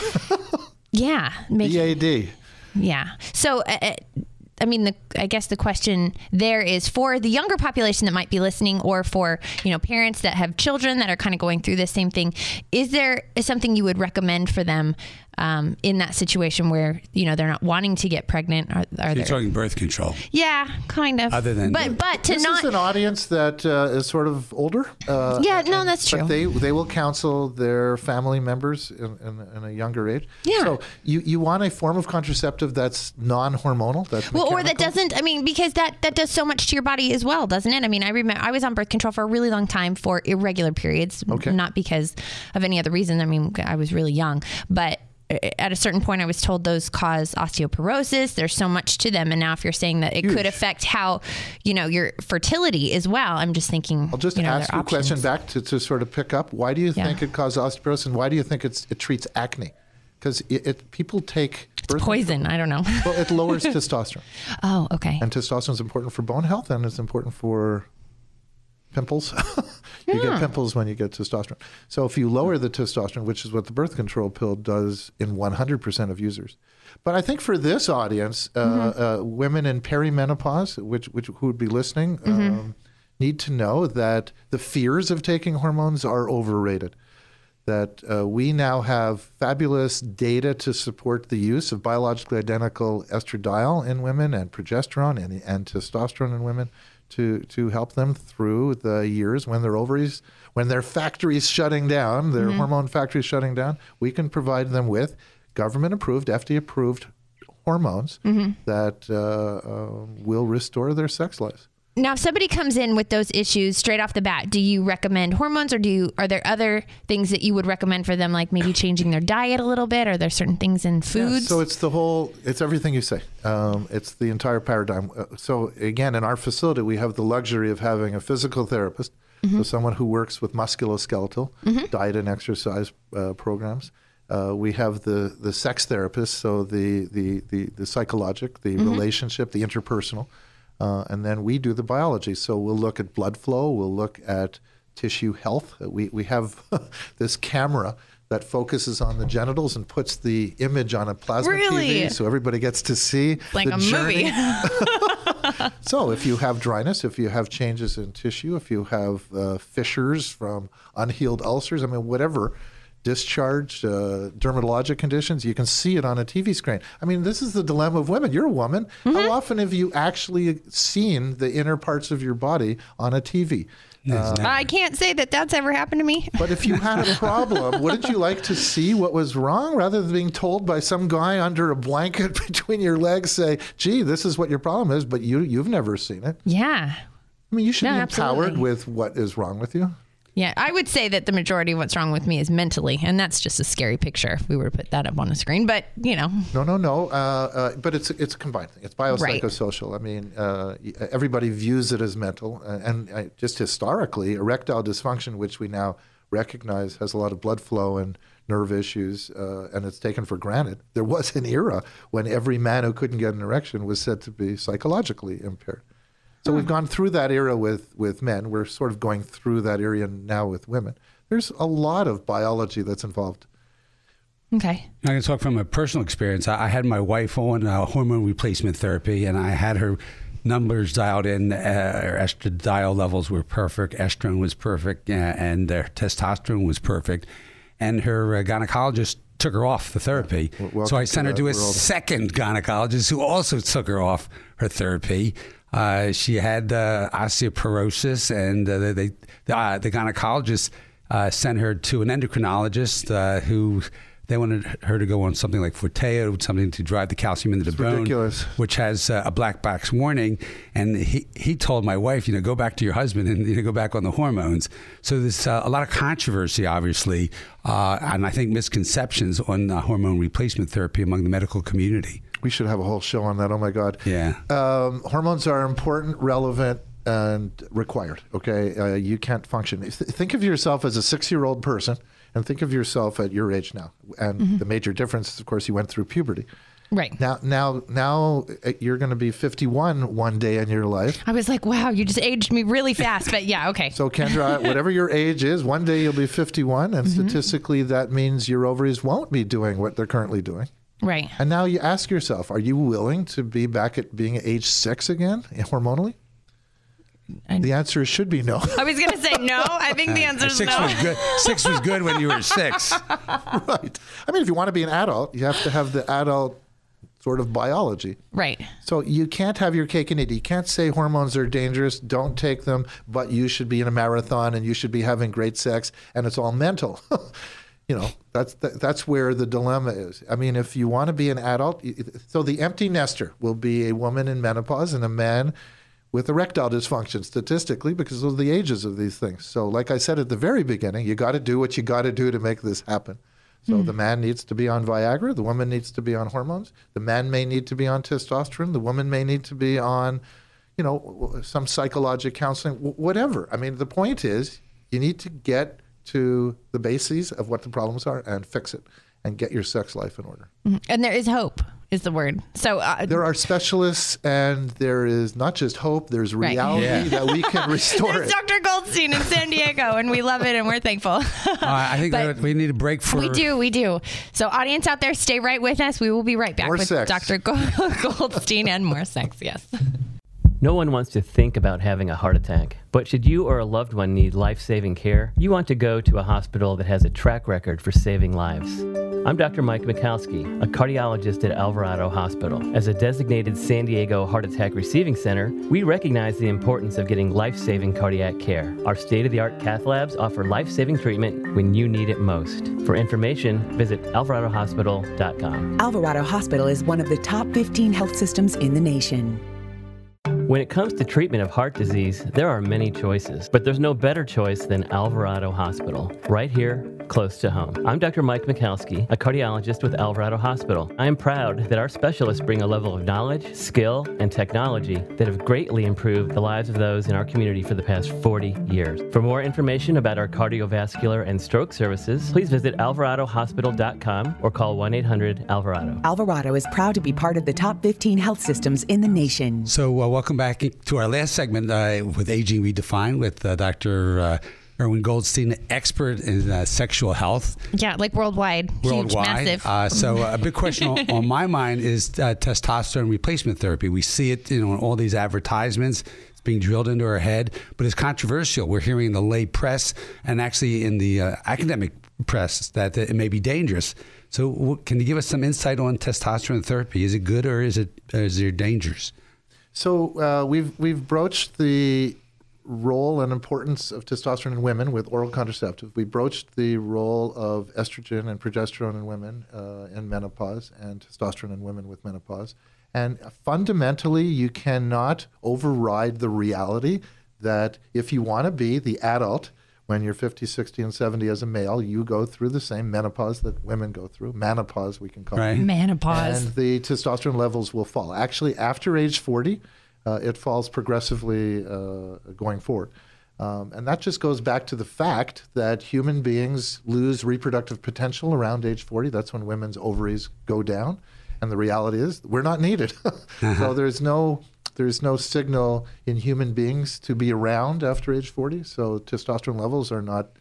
yeah. Make, E A D. yeah. So, uh, I mean, the, I guess the question there is for the younger population that might be listening or for, you know, parents that have children that are kind of going through the same thing. Is there something you would recommend for them um, in that situation where, you know, they're not wanting to get pregnant? Are, are You're there? talking birth control. Yeah, kind of. Other than- but, but to This not. is an audience that uh, is sort of older. Uh, Yeah, no, that's true. But they they will counsel their family members in, in, in a younger age. Yeah. So you, you want a form of contraceptive that's non-hormonal, that's Well, or that mechanical? doesn't, I mean, because that, that does so much to your body as well, doesn't it? I mean, I remember I was on birth control for a really long time for irregular periods, Okay. not because of any other reason. I mean, I was really young, but at a certain point I was told those cause osteoporosis. There's so much to them. And now if you're saying that it Huge. could affect how, you know, your fertility as well, I'm just thinking, I'll just you know, ask there you are a question options. back to, to sort of pick up. Why do you Yeah. think it causes osteoporosis, and why do you think it's, it treats acne? Because it, it people take birth Poison. I don't know. Well, it lowers testosterone, Oh, okay. and testosterone is important for bone health, and it's important for pimples. You Yeah. get pimples when you get testosterone. So if you lower the testosterone, which is what the birth control pill does in one hundred percent of users. But I think for this audience, uh, Mm-hmm. uh, women in perimenopause, which, which who would be listening, um, need to know that the fears of taking hormones are overrated. That uh, we now have fabulous data to support the use of biologically identical estradiol in women and progesterone and, and testosterone in women to, to help them through the years when their ovaries, when their factories shutting down, their hormone factories shutting down. We can provide them with government-approved, F D A-approved hormones that uh, uh, will restore their sex lives. Now, if somebody comes in with those issues straight off the bat, do you recommend hormones, or do you, are there other things that you would recommend for them, like maybe changing their diet a little bit? Are there certain things in Yeah, foods? so it's the whole, it's everything you say. Um, it's the entire paradigm. Uh, So again, in our facility, we have the luxury of having a physical therapist, so someone who works with musculoskeletal diet and exercise uh, programs. Uh, we have the, the sex therapist, so the, the, the, the psychologic, the relationship, the interpersonal. Uh, and then we do the biology. So we'll look at blood flow. We'll look at tissue health. We, we have this camera that focuses on the genitals and puts the image on a plasma Really? T V so everybody gets to see like the a journey. movie. So if you have dryness, if you have changes in tissue, if you have uh, fissures from unhealed ulcers, I mean, whatever, discharge, uh, dermatologic conditions, you can see it on a T V screen. I mean, this is the dilemma of women. You're a woman. How often have you actually seen the inner parts of your body on a T V? Yes, never. I can't say that that's ever happened to me. But if you had a problem, wouldn't you like to see what was wrong rather than being told by some guy under a blanket between your legs, say, gee, this is what your problem is, but you, you've never seen it. Yeah. I mean, you should No, be empowered absolutely. with what is wrong with you. Yeah, I would say that the majority of what's wrong with me is mentally, and that's just a scary picture if we were to put that up on the screen. But, you know. No, no, no. Uh, uh, but it's it's a combined thing. It's Right. biopsychosocial. I mean, uh, everybody views it as mental. Uh, and uh, just historically, erectile dysfunction, which we now recognize has a lot of blood flow and nerve issues, uh, and it's taken for granted. There was an era when every man who couldn't get an erection was said to be psychologically impaired. So we've gone through that era with, with men. We're sort of going through that area now with women. There's a lot of biology that's involved. Okay. I can talk from a personal experience. I, I had my wife on uh, hormone replacement therapy, and I had her numbers dialed in. Uh, her estradiol levels were perfect. Estrogen was perfect, uh, and her testosterone was perfect. And her uh, gynecologist took her off the therapy. Well, so I sent her to a world. second gynecologist who also took her off her therapy. Uh, she had uh, osteoporosis, and uh, they, they uh, the gynecologist uh, sent her to an endocrinologist uh, who they wanted her to go on something like Forteo, something to drive the calcium into the It's bone, ridiculous. which has uh, a black box warning. And he, he told my wife, you know, go back to your husband and you know, go back on the hormones. So there's uh, a lot of controversy, obviously, uh, and I think misconceptions on uh, hormone replacement therapy among the medical community. We should have a whole show on that. Oh, my God. Yeah. Um, hormones are important, relevant, and required, okay? Uh, you can't function. Th- Think of yourself as a six-year-old person and think of yourself at your age now. And Mm-hmm. the major difference is, of course, you went through puberty. Right. Now, now, now uh, you're going to be fifty-one one day in your life. I was like, wow, you just aged me really fast. But yeah, okay. So, Kendra, whatever your age is, one day you'll be fifty-one, and Mm-hmm. statistically that means your ovaries won't be doing what they're currently doing. Right. And now you ask yourself, are you willing to be back at being age six again, hormonally? I- The answer should be no. I was going to say no. I think the answer is Six no. was good. Six was good when you were six. Right. I mean, if you want to be an adult, you have to have the adult sort of biology. Right. So you can't have your cake and eat it. You can't say hormones are dangerous, don't take them, but you should be in a marathon and you should be having great sex, and it's all mental. You know, that's that, that's where the dilemma is. I mean, if you want to be an adult, so the empty nester will be a woman in menopause and a man with erectile dysfunction statistically because of the ages of these things. So like I said at the very beginning, you got to do what you got to do to make this happen. So mm. the man needs to be on Viagra, the woman needs to be on hormones, the man may need to be on testosterone, the woman may need to be on, you know, some psychological counseling, whatever. I mean, the point is you need to get to the bases of what the problems are and fix it and get your sex life in order. And there is hope is the word. So uh, there are specialists, and there is not just hope, there's Right. reality Yeah. that we can restore There's it. Doctor Goldstein in San Diego, and we love it, and we're thankful. Uh, I think But- we need a break for. We do, we do. So, audience out there, stay right with us. We will be right back More with sex. Doctor Goldstein and more sex. Yes. No one wants to think about having a heart attack. But should you or a loved one need life-saving care, you want to go to a hospital that has a track record for saving lives. I'm Doctor Mike Mikowski, a cardiologist at Alvarado Hospital. As a designated San Diego Heart Attack Receiving Center, we recognize the importance of getting life-saving cardiac care. Our state-of-the-art cath labs offer life-saving treatment when you need it most. For information, visit alvarado hospital dot com. Alvarado Hospital is one of the top fifteen health systems in the nation. When it comes to treatment of heart disease, there are many choices, but there's no better choice than Alvarado Hospital, right here, close to home. I'm Doctor Mike Mikowski, a cardiologist with Alvarado Hospital. I am proud that our specialists bring a level of knowledge, skill, and technology that have greatly improved the lives of those in our community for the past forty years. For more information about our cardiovascular and stroke services, please visit alvarado hospital dot com or call one eight hundred Alvarado. Alvarado is proud to be part of the top fifteen health systems in the nation. So, uh, welcome back to our last segment uh, with Aging Redefined with uh, Doctor Uh, Erwin Goldstein, expert in uh, sexual health. Yeah, like worldwide. Worldwide. Huge, massive. Uh, so uh, a big question on, on my mind is uh, testosterone replacement therapy. We see it, you know, in all these advertisements. It's being drilled into our head, but it's controversial. We're hearing in the lay press and actually in the uh, academic press that it may be dangerous. So w- can you give us some insight on testosterone therapy? Is it good or is it or is there dangers? So uh, we've we've broached the role and importance of testosterone in women with oral contraceptive. We broached the role of estrogen and progesterone in women uh, in menopause and testosterone in women with menopause. And fundamentally, you cannot override the reality that if you want to be the adult when you're fifty, sixty, and seventy as a male, you go through the same menopause that women go through. Menopause, we can call Right. it. Menopause. And the testosterone levels will fall. Actually, after age forty, uh, it falls progressively uh, going forward. Um, and that just goes back to the fact that human beings lose reproductive potential around age forty. That's when women's ovaries go down. And the reality is we're not needed. uh-huh. So there's no there's no signal in human beings to be around after age forty. So testosterone levels are not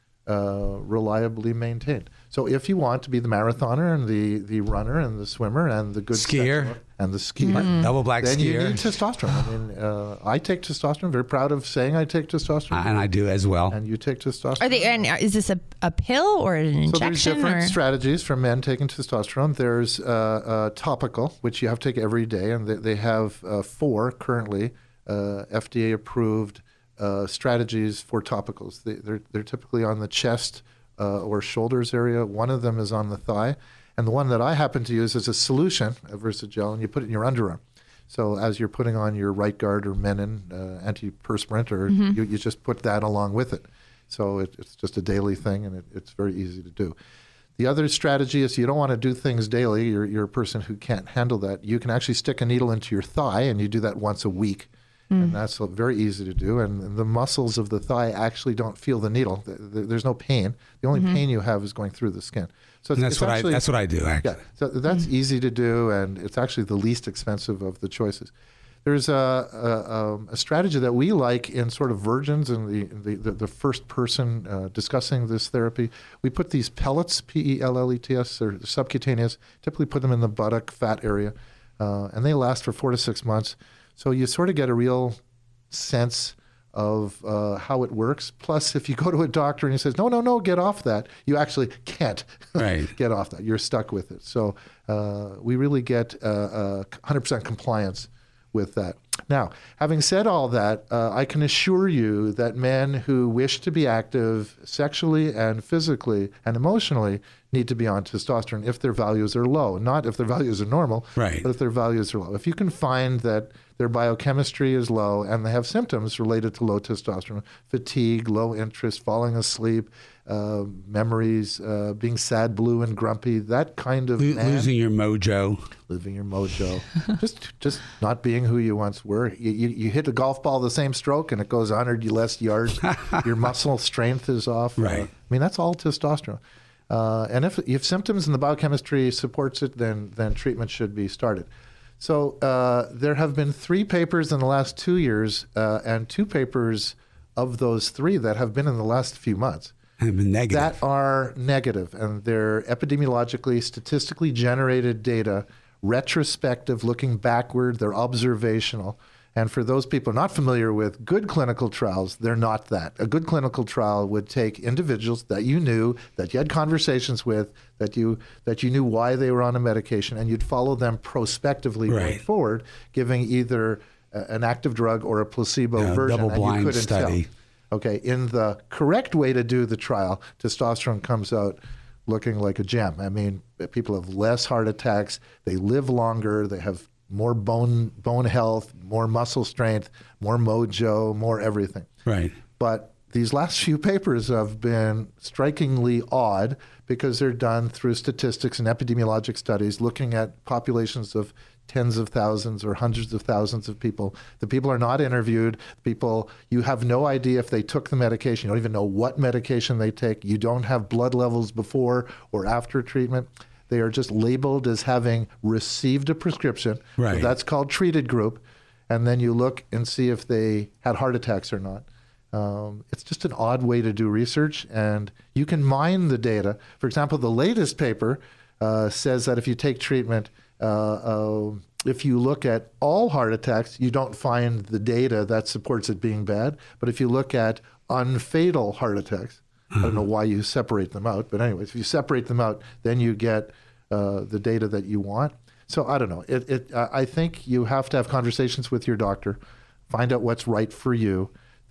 uh, reliably maintained. So if you want to be the marathoner and the, the runner and the swimmer and the good Skier. sexual- and the skier, Mm-hmm. Double black then you skier. need testosterone. I mean, uh, I take testosterone. Very proud of saying I take testosterone. And I do as well. And you take testosterone. Are they? And is this a, a pill or an So there's injection? different or? strategies for men taking testosterone. There's uh, uh, topical, which you have to take every day, and they, they have uh, four currently uh, F D A-approved uh, strategies for topicals. They, they're they're typically on the chest uh, or shoulders area. One of them is on the thigh, and the one that I happen to use is a solution, a Versagel, and you put it in your underarm. So as you're putting on your right guard or menin uh, antiperspirant, or Mm-hmm. you, you just put that along with it. So it, it's just a daily thing, and it, it's very easy to do. The other strategy is you don't want to do things daily. You're, you're a person who can't handle that. You can actually stick a needle into your thigh, and you do that once a week. Mm. And that's very easy to do. And the muscles of the thigh actually don't feel the needle. There's no pain. The only mm-hmm. pain you have is going through the skin. So And that's it's what actually, I that's what I do actually. Yeah, so that's mm-hmm. easy to do, and it's actually the least expensive of the choices. There's a, a, a strategy that we like in sort of virgins and the, the, the first person uh, discussing this therapy. We put these pellets, P E L L E T S, they're subcutaneous, typically put them in the buttock fat area, uh, and they last for four to six months. So you sort of get a real sense of uh, how it works. Plus, if you go to a doctor and he says, no, no, no, get off that, you actually can't right. get off that. You're stuck with it. So uh, we really get uh, uh, one hundred percent compliance with that. Now, having said all that, uh, I can assure you that men who wish to be active sexually and physically and emotionally need to be on testosterone if their values are low, not if their values are normal, right. but if their values are low. If you can find that their biochemistry is low and they have symptoms related to low testosterone, fatigue, low interest, falling asleep, uh, memories, uh, being sad, blue, and grumpy, that kind of Lo- man, losing your mojo, losing your mojo, just just not being who you once were. You, you, you hit a golf ball the same stroke and it goes one hundred less yards. Your muscle strength is off. Right. Uh, I mean, that's all testosterone. Uh, and if if symptoms and the biochemistry supports it, then then treatment should be started. So uh, there have been three papers in the last two years, uh, and two papers of those three that have been in the last few months have been negative. that are negative, and they're epidemiologically, statistically generated data, retrospective, looking backward. They're observational. And for those people not familiar with good clinical trials, they're not that. A good clinical trial would take individuals that you knew, that you had conversations with, that you that you knew why they were on a medication, and you'd follow them prospectively Right. going forward, giving either a, an active drug or a placebo Yeah, version. and you double-blind couldn't study. tell. Okay, in the correct way to do the trial, testosterone comes out looking like a gem. I mean, people have less heart attacks, they live longer, they have more bone bone health, more muscle strength, more mojo, more everything. Right. But these last few papers have been strikingly odd because they're done through statistics and epidemiologic studies looking at populations of tens of thousands or hundreds of thousands of people. The people are not interviewed. People, you have no idea if they took the medication. You don't even know what medication they take. You don't have blood levels before or after treatment. They are just labeled as having received a prescription. Right. So that's called treated group. And then you look and see if they had heart attacks or not. Um, it's just an odd way to do research, and you can mine the data. For example, the latest paper uh, says that if you take treatment, uh, uh, if you look at all heart attacks, you don't find the data that supports it being bad. But if you look at unfatal heart attacks, I don't know why you separate them out, but anyways, if you separate them out, then you get uh, the data that you want. So I don't know. It, it, uh, I think you have to have conversations with your doctor, find out what's right for you.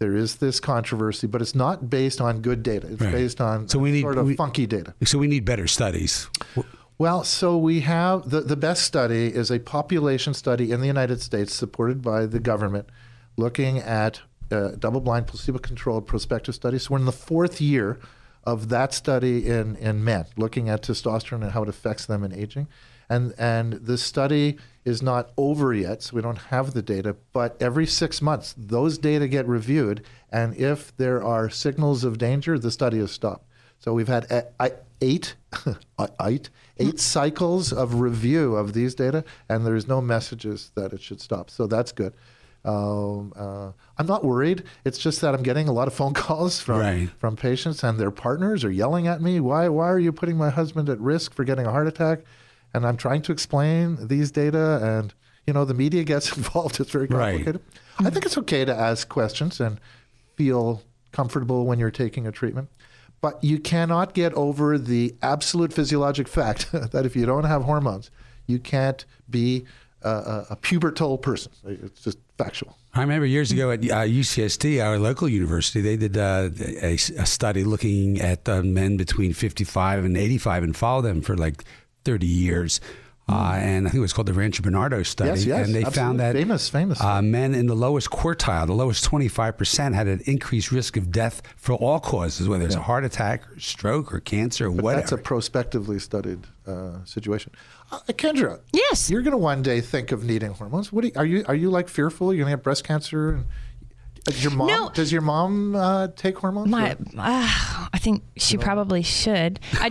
there is this controversy, but it's not based on good data. It's Right. based on So we need- sort of we- funky data. So we need better studies. Well, so we have the, the best study is a population study in the United States supported by the government looking at uh, double-blind, placebo-controlled prospective studies. So we're in the fourth year of that study in, in men, looking at testosterone and how it affects them in aging. And, and the study is not over yet, so we don't have the data, but every six months, those data get reviewed, and if there are signals of danger, the study is stopped. So we've had a, a, eight, eight, eight cycles of review of these data, and there's no messages that it should stop. So that's good. Um, uh, I'm not worried. It's just that I'm getting a lot of phone calls from Right. from patients, and their partners are yelling at me. Why why are you putting my husband at risk for getting a heart attack? And I'm trying to explain these data, and you know the media gets involved. It's very Right. complicated. I think it's okay to ask questions and feel comfortable when you're taking a treatment. But you cannot get over the absolute physiologic fact that if you don't have hormones, you can't be a, a pubertal person. It's just factual. I remember years ago at uh, U C S D, our local university, they did uh, a, a study looking at uh, men between fifty-five and eighty-five and followed them for like thirty years. Uh, and I think it was called the Rancho Bernardo study. Yes, yes, and they absolutely. found that Famous, famous. Uh, men in the lowest quartile, the lowest twenty-five percent, had an increased risk of death for all causes, whether it's a heart attack or stroke or cancer or But whatever. that's a prospectively studied uh, situation. Uh, Kendra, Yes. you're going to one day think of needing hormones. What do you, are you? Are you like fearful you're going to have breast cancer? And, does your mom? No. Does your mom uh, take hormones? My, or- uh, I think she probably should. I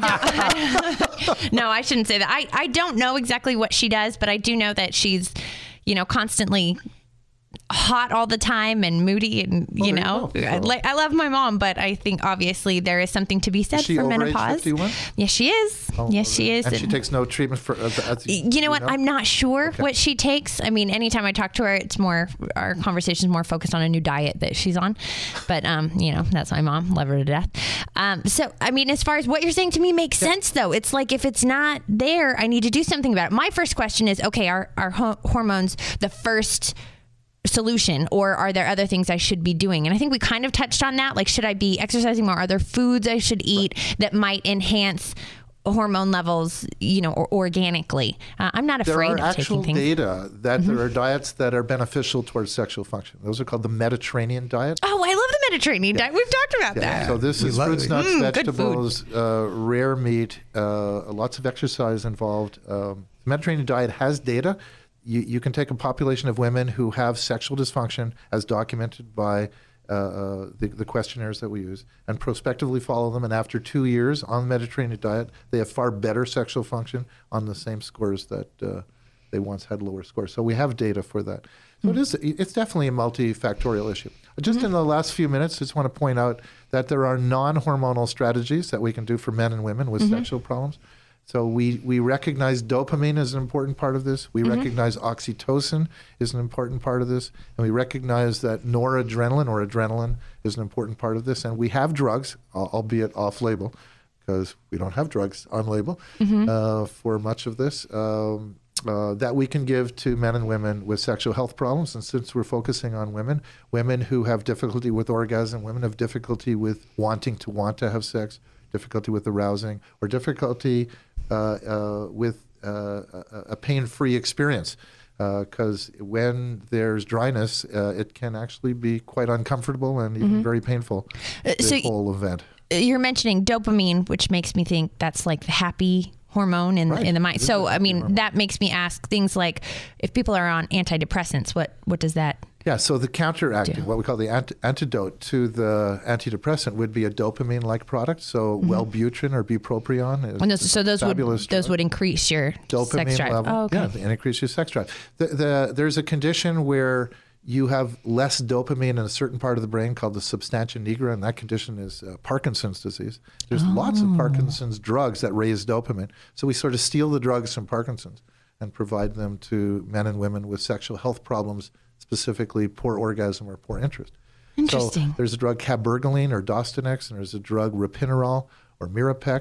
don't, no, I shouldn't say that. I, I don't know exactly what she does, but I do know that she's, you know, constantly hot all the time and moody, and you there you know, go. I, So- like, I love my mom, but I think obviously there is something to be said Is she for over age menopause. fifty-one? Yes, she is. Oh, yes, she is. And she And- takes no treatment for. Uh, as you know what? I'm not sure what she takes. I mean, anytime I talk to her, it's more, our conversation is more focused on a new diet that she's on. But, um, you know, that's my mom. Love her to death. Um, so, I mean, as far as what you're saying to me makes sense, though. It's like if it's not there, I need to do something about it. My first question is, okay, are, are ho- hormones the first solution, or are there other things I should be doing? And I think we kind of touched on that. Like, should I be exercising more? Are there foods I should eat right. that might enhance hormone levels, you know, or organically? Uh, I'm not afraid there are of actual taking things. data that Mm-hmm. there are diets that are beneficial towards sexual function. Those are called the Mediterranean diet. Oh, I love the Mediterranean diet. We've talked about that. So this We is love fruits, it. nuts, Mm, good vegetables, uh, rare meat, uh, lots of exercise involved. Um, the Mediterranean diet has data. You, you can take a population of women who have sexual dysfunction, as documented by uh, uh, the, the questionnaires that we use, and prospectively follow them. And after two years on the Mediterranean diet, they have far better sexual function on the same scores that uh, they once had lower scores. So we have data for that. So mm-hmm. it is, it's definitely a multifactorial issue. Just mm-hmm. in the last few minutes, I just want to point out that there are non-hormonal strategies that we can do for men and women with mm-hmm. sexual problems. So we, we recognize dopamine as an important part of this. We mm-hmm. recognize oxytocin is an important part of this. And we recognize that noradrenaline or adrenaline is an important part of this. And we have drugs, albeit off-label, because we don't have drugs on label mm-hmm. uh, for much of this, um, uh, that we can give to men and women with sexual health problems. And since we're focusing on women, women who have difficulty with orgasm, women have difficulty with wanting to want to have sex, difficulty with arousing, or difficulty uh, uh, with uh, a, a pain-free experience. Because uh, when there's dryness, uh, it can actually be quite uncomfortable and even mm-hmm. very painful, the so whole event. You're mentioning dopamine, which makes me think that's like the happy hormone in, right. in the mind. So, I mean, hormone. that makes me ask things like, if people are on antidepressants, what, what does that Yeah, so the counteracting, do? what we call the ant- antidote to the antidepressant would be a dopamine-like product. So Mm-hmm. Wellbutrin or bupropion is and those, so those would fabulous those drug. would increase your Dopamine sex drive. level. Oh, okay. Yeah, and increase your sex drive. The, the, there's a condition where you have less dopamine in a certain part of the brain called the substantia nigra, and that condition is uh, Parkinson's disease. There's Oh. lots of Parkinson's drugs that raise dopamine. So we sort of steal the drugs from Parkinson's and provide them to men and women with sexual health problems, specifically poor orgasm or poor interest. Interesting. So there's a drug cabergoline or Dostonex, and there's a drug ropinirole or Mirapex.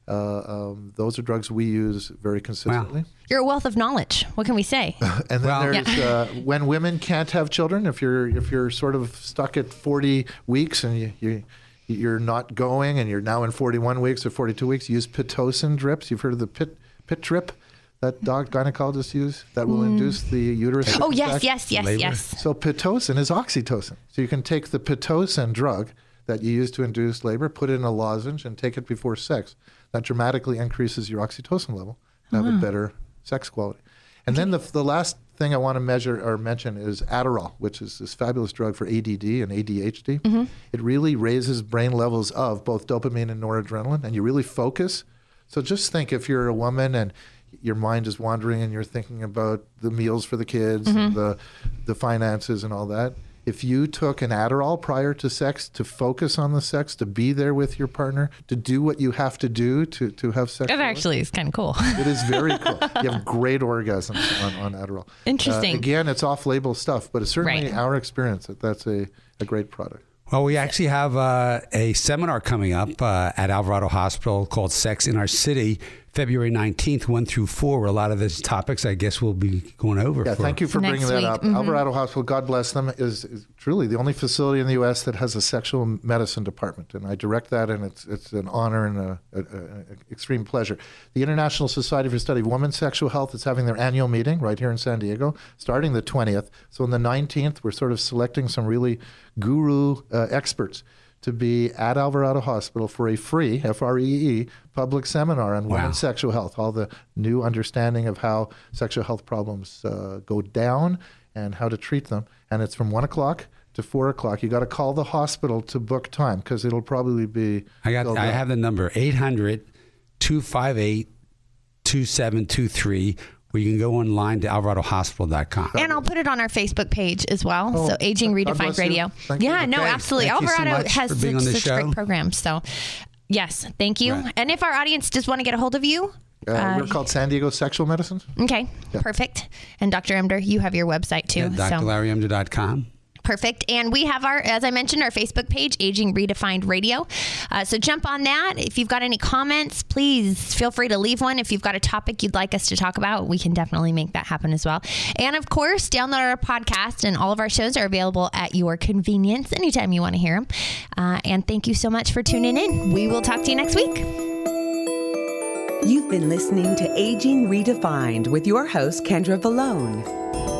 Uh, um, those are drugs we use very consistently. Wow. You're a wealth of knowledge. What can we say? And then Well- there's uh, when women can't have children. If you're if you're sort of stuck at forty weeks and you, you you're not going, and you're now in forty-one weeks or forty-two weeks, use Pitocin drips. You've heard of the pit pit drip that doc gynecologists use that will induce the uterus. Oh, yes, contraction? yes, yes, Labor. yes. So Pitocin is oxytocin. So you can take the Pitocin drug that you use to induce labor, put it in a lozenge, and take it before sex. That dramatically increases your oxytocin level to have a better sex quality. And then the the last thing I want to measure or mention is Adderall, which is this fabulous drug for A D D and A D H D. Mm-hmm. It really raises brain levels of both dopamine and noradrenaline, and you really focus. So just think, if you're a woman and your mind is wandering and you're thinking about the meals for the kids, mm-hmm. and the the finances and all that. If you took an Adderall prior to sex to focus on the sex, to be there with your partner, to do what you have to do to, to have sex. That actually is kind of cool. It is very cool. You have great orgasms on, on Adderall. Interesting. Uh, again, it's off-label stuff, but it's certainly Right. our experience that that's a, a great product. Well, we actually have uh, a seminar coming up uh, at Alvarado Hospital called Sex in Our City, February nineteenth, one through four, where a lot of these topics, I guess, we'll be going over. Yeah, for. thank you for Next bringing that week. up. Mhm. Alvarado Hospital, God bless them, is, is truly the only facility in the U S that has a sexual medicine department, and I direct that, and it's it's an honor and a, a, a, a extreme pleasure. The International Society for the Study of Women's Sexual Health is having their annual meeting right here in San Diego, starting the twentieth. So on the nineteenth, we're sort of selecting some really guru uh, experts to be at Alvarado Hospital for a free, F R E E, public seminar on Wow. women's sexual health, all the new understanding of how sexual health problems uh, go down and how to treat them. And it's from one o'clock to four o'clock. You got to call the hospital to book time because it'll probably be I got. filled I up. have the number eight hundred, two five eight, two seven two three, where you can go online to alvarado hospital dot com. And I'll put it on our Facebook page as well. Oh, so Aging God Redefined bless you. Radio. Thank you. Yeah, no, Okay. absolutely. Thank you so Alvarado much has for being such, on the such show. great programs. So, yes, thank you. Right. And if our audience does want to get a hold of you, Uh, we're called San Diego Sexual Medicine. okay, perfect. And Doctor Emder, you have your website too. Yeah, so D R Larry Emder dot com. perfect. And we have our, as I mentioned, our Facebook page, Aging Redefined Radio. Uh, so jump on that. If you've got any comments, please feel free to leave one. If you've got a topic you'd like us to talk about, we can definitely make that happen as well. And of course, download our podcast, and all of our shows are available at your convenience anytime you want to hear them. Uh, and thank you so much for tuning in. We will talk to you next week. You've been listening to Aging Redefined with your host, Kendra Vallone.